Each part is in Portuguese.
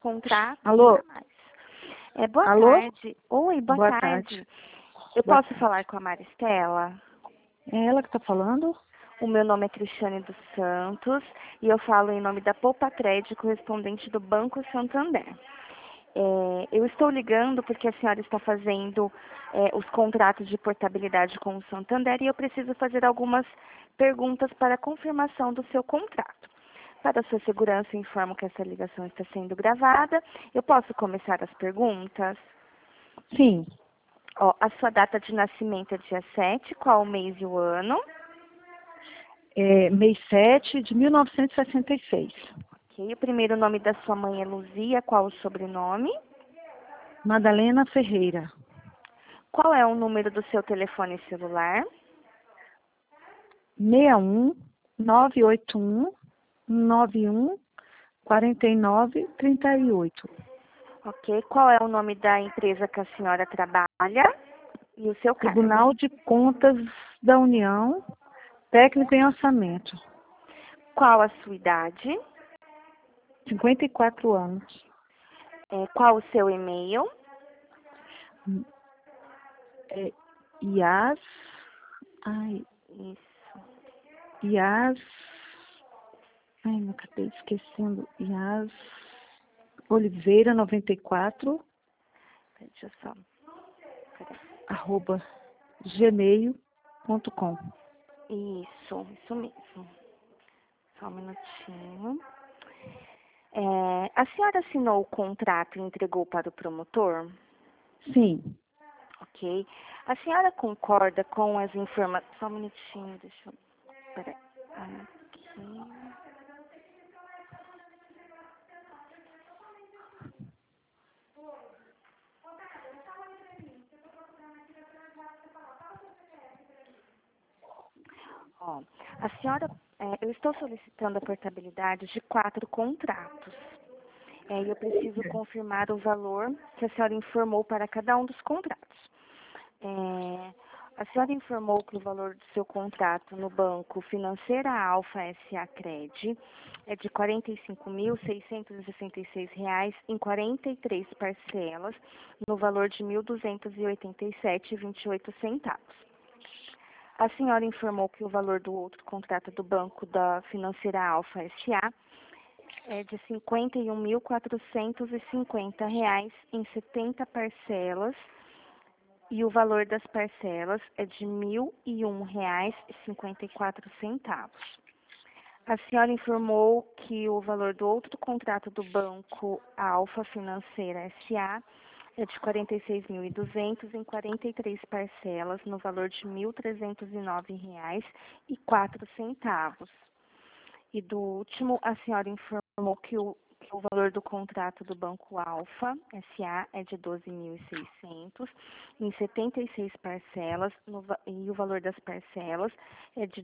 contratos Alô? para mais. Boa Alô? tarde. Oi, boa tarde. Eu Boa posso falar com a Maristela? É ela que está falando? O meu nome é Cristiane dos Santos e eu falo em nome da Poupa-Crédito, correspondente do Banco Santander. Eu estou ligando porque a senhora está fazendo os contratos de portabilidade com o Santander e eu preciso fazer algumas perguntas para a confirmação do seu contrato. Para a sua segurança, eu informo que essa ligação está sendo gravada. Eu posso começar as perguntas? Sim. A sua data de nascimento é dia 7, qual o mês e o ano? Mês 7 de 1966. Ok. O primeiro nome da sua mãe é Luzia, qual o sobrenome? Madalena Ferreira. Qual é o número do seu telefone celular? 61 981 91 49 38. Ok. Qual é o nome da empresa que a senhora trabalha e o seu cargo? Tribunal de Contas da União, técnico em orçamento. Qual a sua idade? 54 anos. Qual o seu e-mail? IAS. Ai, Isso. IAS. Ai, eu acabei esquecendo. IAS Oliveira 94 Deixa eu só. @ gmail.com. Isso mesmo. Só um minutinho. A senhora assinou o contrato e entregou para o promotor? Sim, Ok. A senhora concorda com as informações... Só um minutinho, deixa eu... Peraí. Aqui. A senhora... eu estou solicitando a portabilidade de 4 contratos. E eu preciso confirmar o valor que a senhora informou para cada um dos contratos. A senhora informou que o valor do seu contrato no Banco Financeira Alfa S.A. Cred é de R$ 45.666 em 43 parcelas, no valor de R$ 1.287,28. A senhora informou que o valor do outro contrato do Banco da Financeira Alfa S.A. é de R$ 51.450 em 70 parcelas, e o valor das parcelas é de R$ 1.001,54. A senhora informou que o valor do outro contrato do Banco Alfa Financeira S.A. é de R$ 46.200 em 43 parcelas, no valor de R$ 1.309,04. E do último, a senhora informou que o valor do contrato do Banco Alfa S.A. é de R$ 12.600 em 76 parcelas, e o valor das parcelas é de R$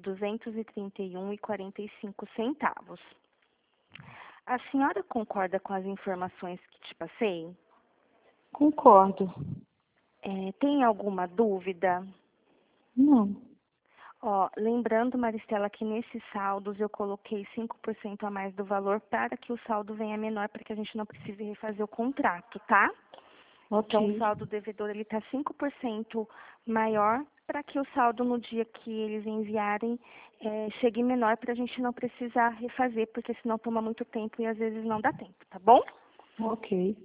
231,45. A senhora concorda com as informações que te passei? concordo. Tem alguma dúvida? Não. Lembrando, Maristela, que nesses saldos eu coloquei 5% a mais do valor para que o saldo venha menor, para que a gente não precise refazer o contrato, tá? Ok. Então, o saldo devedor está 5% maior para que o saldo no dia que eles enviarem chegue menor, para a gente não precisar refazer, porque senão toma muito tempo e às vezes não dá tempo, tá bom? Ok.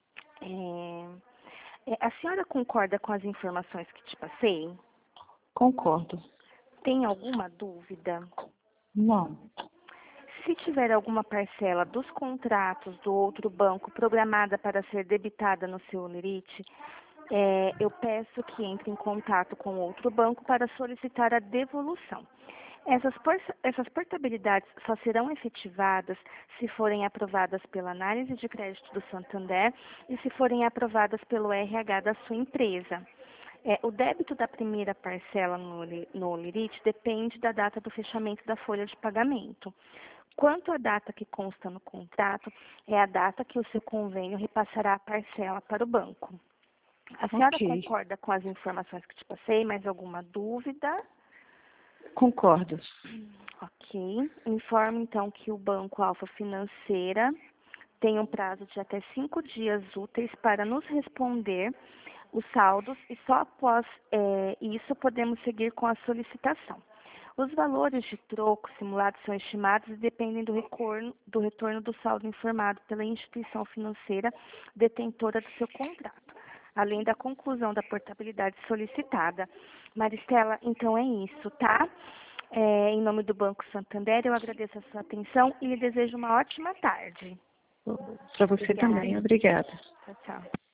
A senhora concorda com as informações que te passei? Concordo. Tem alguma dúvida? Não. Se tiver alguma parcela dos contratos do outro banco programada para ser debitada no seu Olerite, eu peço que entre em contato com outro banco para solicitar a devolução. Essas portabilidades só serão efetivadas se forem aprovadas pela análise de crédito do Santander e se forem aprovadas pelo RH da sua empresa. O débito da primeira parcela no Olerite depende da data do fechamento da folha de pagamento. Quanto à data que consta no contrato, é a data que o seu convênio repassará a parcela para o banco. A senhora Ok. concorda com as informações que te passei? Mais alguma dúvida? Concordo. Ok. Informo, então, que o Banco Alfa Financeira tem um prazo de até 5 dias úteis para nos responder os saldos e só após isso podemos seguir com a solicitação. Os valores de troco simulados são estimados e dependem do retorno do saldo informado pela instituição financeira detentora do seu contrato, além da conclusão da portabilidade solicitada. Maristela, então é isso, tá? Em nome do Banco Santander, eu agradeço a sua atenção e lhe desejo uma ótima tarde. Para você Obrigada. também, obrigada. Tchau, tchau.